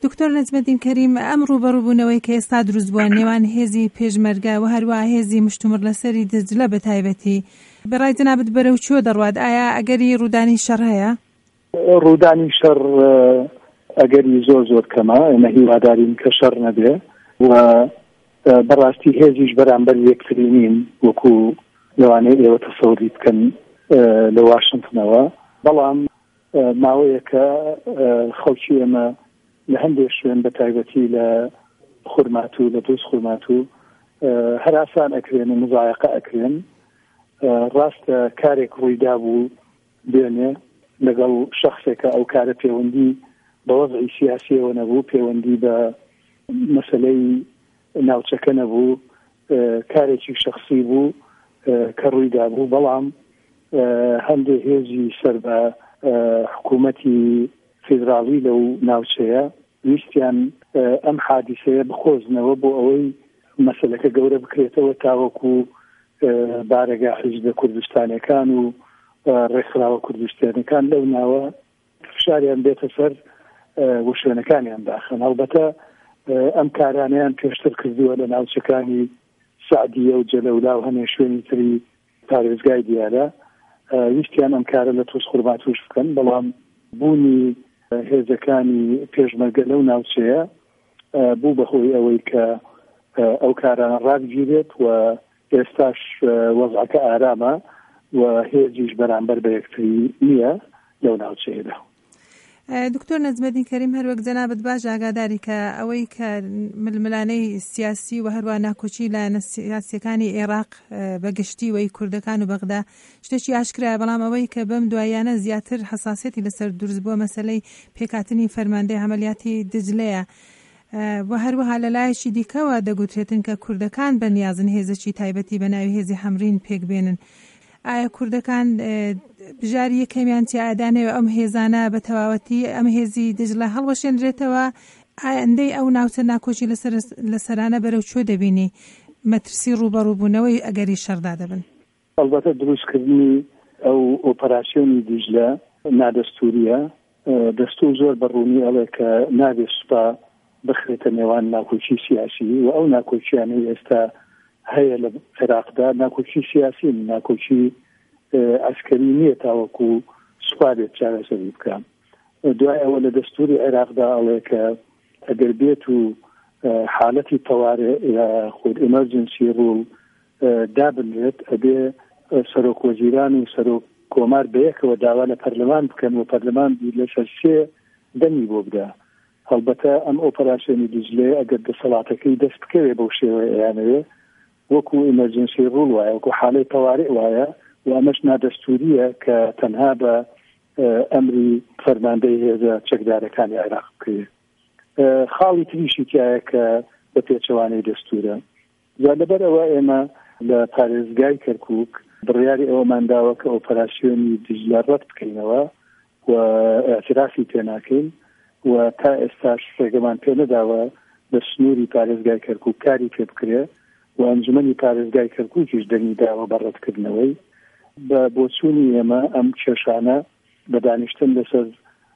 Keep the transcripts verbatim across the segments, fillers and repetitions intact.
دکتۆر نەجمەدین کەریم، ئەم ڕوبەڕووبوونەوەی کە ئێستا دروست بووە نێوان هێزی پێشمەرگە و هەروە هێزی مشتومڕ لەسەری دجلە بە تایبەتی بەڕای جەنابەت بەرەو چۆ دەڕوات؟ ئایا ئەگەری ڕوودانی شەڕ هەیە؟ ڕوودانی شەڕ ئەگەری زۆر زۆر کەمە، ئێمە هیوادارین کە شەڕ نەبێ و بەڕاستی هێزیش بەرامبەر یەکتری نین وەکو لەوانەیە ئێوە تەسەوری بکەن لە واشنگتنەوە. بەڵام ماوەیەکە خەڵکی ئێمە لە هەندێک شوێن بە تایبەتی لە خورمات و لە دۆست خورمات و هەراسان ئەکرێن و مزایقە ئەکرێن. ڕاستە کارێک ڕوویدا بوو بێنێ لەگەڵ شەخصێکە ئەو کارە پەیوەندی بە وەزعی سیاسیەوە نەبوو، پەیوەندی بە مەسەلەی ناوچەکە نەبوو، کارێکی شەخصی بوو کە ڕوویدا بوو. بەڵام هەندێک هێزی سەر بە حکوومەتی فیدراڵی لەو ناوچەیە ویستیان ئەم حادیسەیە بخۆزنەوە بۆ ئەوەی مەسەلەکە گەورە بکرێتەوە تاوەکو بارەگا حیزبە کوردستانەکان و ڕێکخراوە کوردستانەکان لەو ناوە فشاریان بێتە سەر وشوێنەکانیان داخن. هەڵبەتە ئەم کارانیان پێشتر کردووە لە ناوچەکانی سعدیە و جەلەولا و هەمێ شوێنی تری پارێزگای دیارە ویستیان ئەم کارە لە تۆز خورمات توش بکەن. بەڵام بوونی هێزەکانی پێشمەرگە لەو ناوچەیە بوو بەهۆی ئەوەی کە ئەو کارانە ڕابگیرێت و ئێستاش وەزعەکە ئارامە و هێزیش بەرامبەر بە یەکتری نییە لەو ناوچەیەدا. دکتۆر نەجمەدین کەریم، هەروەک جەنابەت باش ئاگاداری کە ئەوەی کە ململانەی سیاسی و هەروە ناکۆچی لایەنە سیاسیەکانی عێراق بەگشتی وەی کوردەکان و بەغدا شتێکی ئاشکرایە. بەڵام ئەوەی کە بەم دوایانە زیاتر حساسیەتی لەسەر دروست بووە مەسەلەی پێکهاتنی فەرماندەی عەمەلیاتی دجلەیە و هەروەها لەلایەکی دیکەوە دەگوترێتن کە کوردەکان بەنیازن هێزێکی تایبەتی بە ناوی هێزی هەمرین پێک بێنن. ئایا کوردەکان بژاری یەکەمیان تیادانەوە ئەم هێزانە بە تەواوەتی ئەم هێزی دجلە هەڵوەشێنرێتەوە؟ ئایا ئەندەی ئەو ناوچە ناکۆچی لە سەرانە بەرەو چۆ دەبینی مەترسی ڕوبەڕووبوونەوەی ئەگەری شەڕدا دەبن؟ ئەلبەتە دروستکردنی ئەو ئۆپەراسیۆنی دجلە نادەستوریە. دەستور زۆر بەڕوونی ئەڵێ کە نابێت سوپا بخرێتە نێوان ناکۆچی سیاسی و ئەو ناکۆچیانەی ئێستا هەیە لە عێراقدا ناکۆچی سیاسی، ناکۆچی عسکەری نییە تاوەکو سوپارێت چارەسەری بکەن. دوای ئەوە لە دەستوری عێراقدا ئەڵێ کە ئەگەر بێت و حالەتی تەوارێ یا خود ئێمەرجنسی ڕوو دابنرێت ئەبێ سەرۆک وەزیران و سەرۆک کۆمار بەیەکەوە داوا لە پەرلەمان بکەن و پەرلەمان لەسەر سێ دەمی بۆ بدا. هەڵبەتە ئەم ئۆپەراسیۆنی دجلێ ئەگەر دەسەڵاتەکەی دەست بکەوێ بەو شێوەیە ئەیانەوێ وەکو ئێمەرجنسی ڕوو وایە، وەکو حالەی تەوارێ وایە و ئەمەش نادەستوریە کە تەنها بە ئەمری فەرماندەی هێزە چەکدارەکانی عێراق بکرێت. خاڵی تریشی تایە کە بە پێچەوانەی دەستورە. جا لەبەرەوە ئێمە لە پارێزگای کەرکووک بڕیاری ئەوەمان داوە کە ئۆپەراسیۆنی دجلە ڕەت بکەینەوە و ئاعترافی پێ ناکەین و تا ئێستاش ڕێگەمان پێ نەداوە بە سنووری پارێزگای کەرکووک کاری پێ بکرێت و ئەنجومەنی پارێزگای کەرکووکیش دەنگی داوە بە ڕەتکردنەوەی. بە بۆچوونی ئێمە ئەم کێشانە بە دانیشتن لەسەر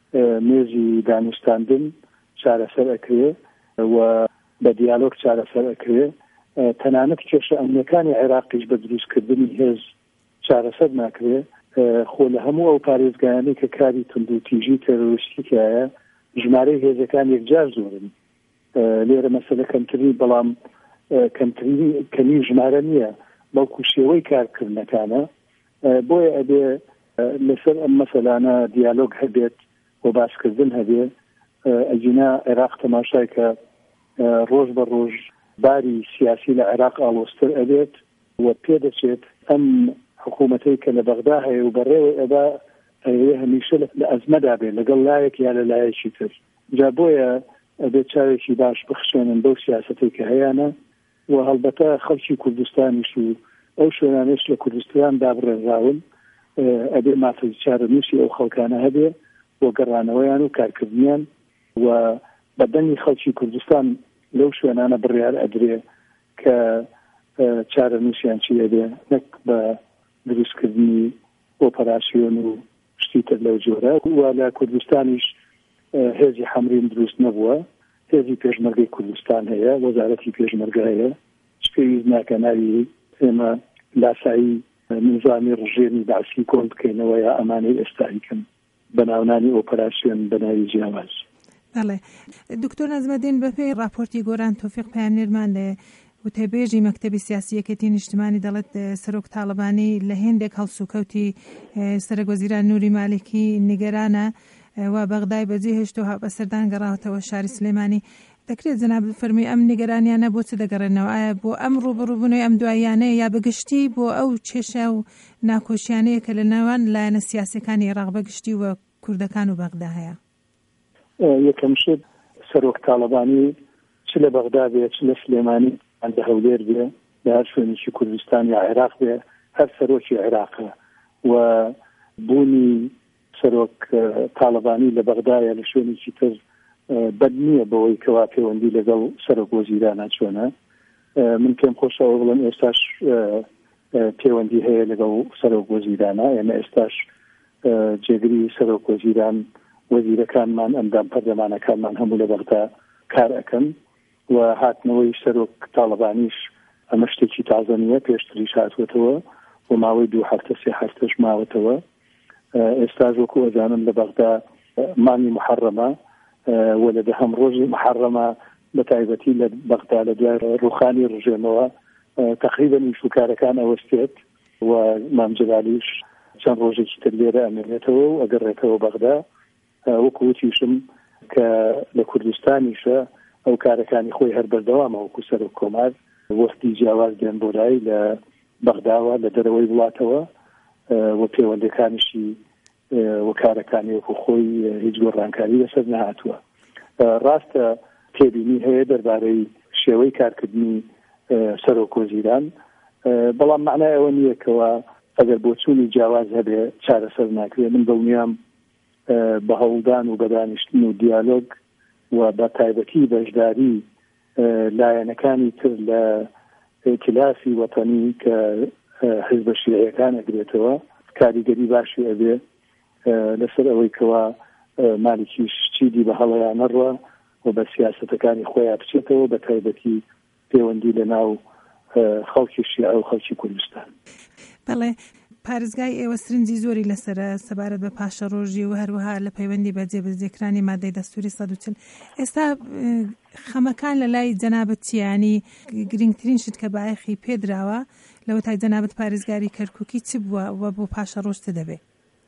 مێزی دانیشتاندن چارەسەر ئەکرێ و بە دیالۆگ چارەسەر ئەکرێ. تەنانەت کێشە ئەمنیەکانی عێراقیش بە دروستکردنی هێز چارەسەر ناکرێ. خۆ لە هەموو ئەو پارێزگایانەی کە کاری تند و تیژی تێرۆریستیکایە ژمارەی هێزەکان یەکجار زۆرن. لێرە مەسەلە کەمتری، بەڵام کەمتری کەمی ژمارە نییە، بەڵکو شێوەی کارکردنەکانە. بۆیە ئەبێ لەسەر ئەم مەسەلانە دیالۆگ هەبێت و باسکردن هەبێ. ئەجینا عێراق تەماشای کە ڕۆژ بە ڕۆژ باری سیاسی لە عێراق ئاڵۆستر ئەبێت و پێدەچێت ئەم حکوومەتەی کە لە بەغدا هەیە و بەڕێوە ئەدا ئەوێ هەمیشە لە ئەزمەدا بێت لەگەڵ لایەک یا لە لایەکی تر. جا بۆیە ئەبێت چاوێکی باش بخشێنن بەو سیاسەتەی کە هەیەە و هەڵبەتە خەڵکی کوردستانیش و ئەو شوێنانش لە کوردستان دابڕێراون ئەبێ مافەی چارە نووسی ئەو خەڵکانە هەبێ بۆ گەڕانەوەیان و کارکردنیان و بەدەنگی خەڵکی کوردستان لەو شوێنانە بڕیار ئەدرێ کە چارە نووسیان چی ئەبێ، نەک بە دروستکردنی ئۆپەراسیۆن و شتی تر لەو جۆرە. و لە کوردستانیش هێزی حەمرین دروست نەبووە هێزی پێشمەرگەی کوردستان هەیە، وەزارەتی پێشمەرگە هەیە، پێویست ناکە ناوی ئێمە لاسایی نظامی ڕژێنی باسی کۆن بکەینەوە یا ئەمانەی ئێستایکن بە ناونانی ئۆپەراسیۆن بە ناوی جیاواز. بەڵێ دکتۆر نەزمەدین بەپێی راپۆرتی گۆران تۆفیق پایانێرمان لێ وتێبێژی مەکتەبی سیاسی یەکێتی نیشتیمانی دەڵێت سەرۆک تاڵبانی لە هێندێک هەڵسوکەوتی سەرۆکوەزیران نووری مالکی نیگەرانە و بەغدای بەجێ هێشتەوە بەسەردان گەڕاوەتەوە شاری سلێمانی. دەکرێت جەناب فەرمی ئەم نیگەرانیانە بۆ چ دەگەڕێنەوە؟ ئایا بۆ ئەم ڕوبەڕووبوونەوەی ئەم دواییانەیە یا بەگشتی بۆ ئەو کێشە و ناکۆشیانەیە کە لە ناوان لایەنە سیاسەکانی عێراق بەگشتی وە کوردەکان و بەغدا هەیە؟ یەکەم شت سەرۆک تاڵبانی چ لە بەغدا بێ چ لە سلێمانی لە هەولێر بێ لە هەر شوێنێکی کوردستان یا عێراق بێ هەر سەرۆکی عێراقە و بوونی سەرۆک تاڵبانی لە بەغدایە لە شوێنێکی تر بەد نییە بەوەی کەوا پەیوەندی لەگەڵ سەرۆک وەزیرانە چۆنە. من پێم خۆشەوە بڵێم ئێستاش پەیوەندی هەیە لەگەڵ سەرۆک وەزیرانە، ئێمە ئێستاش جێگری سەرۆک وەزیران وەزیرەکانمان ئەندام پەرلەمانەکانمان هەموو لە بەغدا کار ئەەکەن و هاتنەوەی سەرۆک تاڵبانیش ئەمە شتێکی تازە نییە، پێشتریش هاتوێتەوە و ماوەی دوو هەفتە سێ هەفتەش ماوەتەوە. ئێستاش وەکو ئەزانم لە بەغدا مانگی محەڕەمە و لە دەهەم ڕۆژی محەڕەمە بە تایبەتی لە بەغدا لە دوای ڕوخانی ڕژێمەوە تقریبا نیشوکارەکان ئەوەستێت و مام جەلالیش چەند ڕۆژێکی تر لێرە ئەمێنێتەوە و ئەگەڕێتەوە بەغدا. وەکو وتیشم کە لە کوردستانیشە ئەو کارەکانی خۆی هەر بەردەوامە وەکو سەرۆک کۆمار وەختی جیاواز دێن بۆ لای لە بەغداوە لە دەرەوەی وڵاتەوە و پەیوەندەکانیشی و کارەکانی وەکو خۆی هیچ گۆڕانکاری لەسەر نەهاتووە. ڕاستە تێبینی هەیە دەربارەی شێوەی کارکردنی سەرۆک وەزیران، بەڵام معنای ئەوە نییە کەوە ئەگەر بۆ چوونی جیاواز هەبێ چارەسەر ناکرێت. من دڵنیام بە هەوڵدان و بەدانیشتن و دیالۆگ و بە تایبەتی بەشداری لایەنەکانی تر لە ئێتلافی وەتەنی کە حیزبە شیعیەکان ئەگرێتەوە کاریگەری باشی ئەبێ لەسەر ئەوەی کەوا مالکیش چیدی بە هەڵەیان نەڕوە و بە سیاسەتەکانی خۆیان بچێتەوە بە تایبەتی پەیوەندی لە ناو خەڵکی شیعە و خەڵکی کوردستان. بەڵێ پارێزگای ئێوە سرنجی زۆری لەسرە سەبارەت بە پاشە ڕۆژی و هەروەها لە پەیوەندی بە جێبەجێکرانی مادەی دەستوری سەد و چل. ئێستا خەمەکان لە لای جەنابەت چیانی گرنگترین شت کە بایەخی پێدراوە لەوە تای جەنابەت پارێزگاری کەرکووکی چ بووە و بۆ پاشە ڕۆژ چ دەبێت؟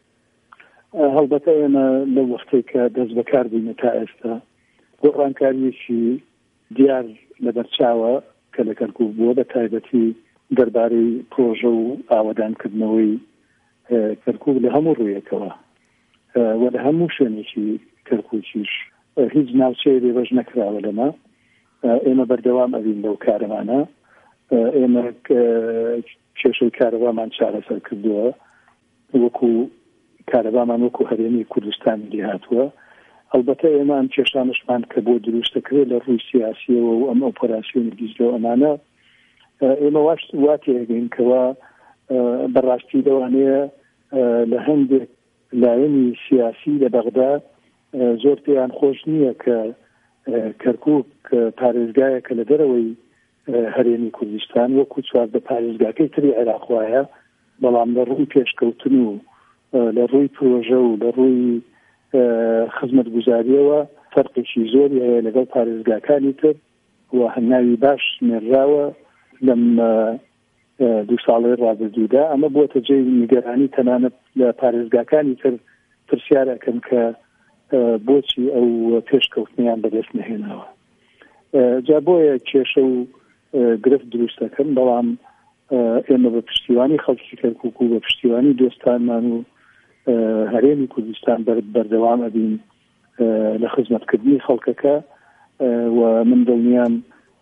هەڵبەتە ئێمە لە وەختێک کە دەست بەکار بووینە تا ئێستا گۆڕانکاریەکی دیار لە بەرچاوە کە لە کەرکووک بووە بە تایبەتی دەربارەی پرۆژە و ئاوەدانکردنەوەی کەرکووک لە هەموو ڕوویەکەوە و لە هەموو شوێنێکی کەرکووکیش هیچ ناوچەیە بێبەش نەکراوە لەمە. ئێمە بەردەوام ئەبین لەو کارەمانە، ئێمە کێشەی کارەبامان چارەسەر کردووە وەکو کارەبامان وەکو هەرێمی کوردستانی لێ هاتووە. ئەلبەتە ئێمە ئەم کێشانشمان کە بۆ دروستەکرێت لە ڕووی سیاسیەوە و ئەم ئۆپەراسیۆنی دیزلۆ ئەمانە ئێمە واتێگەین کەوا بەڕاستی لەوانەیە لە هەندێک لایەنی سیاسی لە بەغدا زۆر پێیان خۆش نییە کە کەرکووک پارێزگایەکە لە دەرەوەی هەرێمی کوردستان وەکو چواردە پارێزگاکەی تری عێراق وایە، بەڵام لە ڕووی پێشکەوتن و لە ڕووی پرۆژە و لە ڕووی خزمەتگوزاریەوە فەرقێکی زۆری هەیە لەگەڵ پارێزگاکانی تر و هەناوی باش نێراوە لەم دوو ساڵەی ڕابردوودا. ئەمە بۆتە جێی نیگەرانی تەنانەت لە پارێزگاکانی تر پرسیارەکەن کە بۆچی ئەو پێشکەوتنیان بەدەست نەهێناوە. جا بۆیە کێشە و گرفت دروستەکەن، بەڵام ئێمە بە پشتیوانی خەڵکی کەرکووک و بە پشتیوانی دۆستانمان و هەرێمی کوردستان بەردەوام ئەبین لە خزمەتکردنی خەڵکەکە و من دڵنیام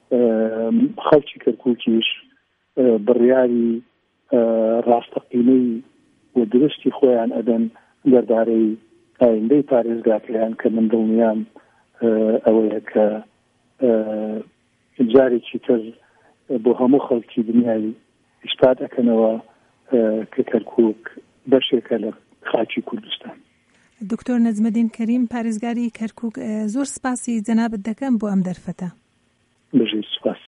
خەڵکی کەرکووکیش بڕیاری ڕاستەقینەی و درستی خۆیان ئەدەن دەربارەی ئایندەی پارێزگاکەیان کە من دڵنیام ئەوەیە کە جارێکی تر بۆ هەموو خەڵکی دنیای ئیسپات ئەکەنەوە کە کەرکووک بەشێکە لە خاکی کوردستان. دکتۆر نەجمەدین کەریم پارێزگاری کەرکووک، زۆر سپاسی جەنابەت دەکەم بۆ ئەم دەرفەتە. بەژێر سوپاس.